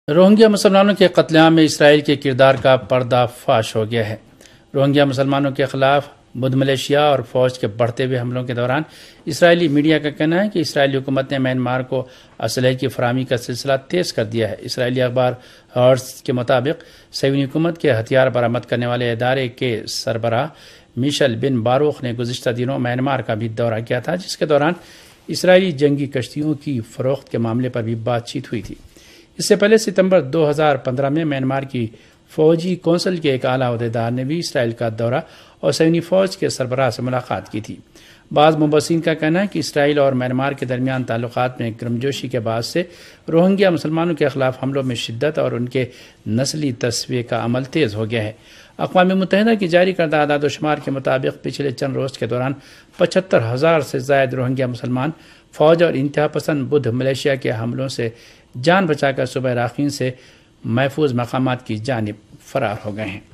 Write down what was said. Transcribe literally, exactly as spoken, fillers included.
Rohingya مسلمانوں کے قتل عام میں اسرائیل کے کردار کا پردہ فاش ہو گیا ہے۔ روہنگیا مسلمانوں کے خلاف بدھ ملیشیا اور فوج کے بڑھتے ہوئے حملوں کے دوران اسرائیلی میڈیا کا کہنا ہے کہ اسرائیلی حکومت نے میانمار کو اسلحے کی فراہمی کا سلسلہ تیز کر دیا ہے۔ اسرائیلی اخبار ہارٹز کے مطابق صہیونی حکومت کے ہتھیار برآمد کرنے والے ادارے کے سربراہ میشل بن باروخ نے گزشتہ دنوں میانمار کا بھی دورہ کیا تھا، جس کے دوران اسرائیلی جنگی کشتیوں کی فروخت کے معاملے پر بھی بات چیت ہوئی تھی۔ اس سے پہلے ستمبر دو ہزار پندرہ میں میانمار کی فوجی کونسل کے ایک اعلیٰ عہدیدار نے بھی اسرائیل کا دورہ اور صہیونی فوج کے سربراہ سے ملاقات کی تھی۔ بعض مبصرین کا کہنا ہے کہ اسرائیل اور میانمار کے درمیان تعلقات میں گرمجوشی کے باعث سے روہنگیا مسلمانوں کے خلاف حملوں میں شدت اور ان کے نسلی تصفیے کا عمل تیز ہو گیا ہے۔ اقوام متحدہ کی جاری کردہ اعداد و شمار کے مطابق پچھلے چند روز کے دوران پچہتر ہزار سے زائد روہنگیا مسلمان فوج اور انتہا پسند بدھ ملیشیا کے حملوں سے جان بچا کر صوبہ راکھین سے محفوظ مقامات کی جانب فرار ہو گئے ہیں۔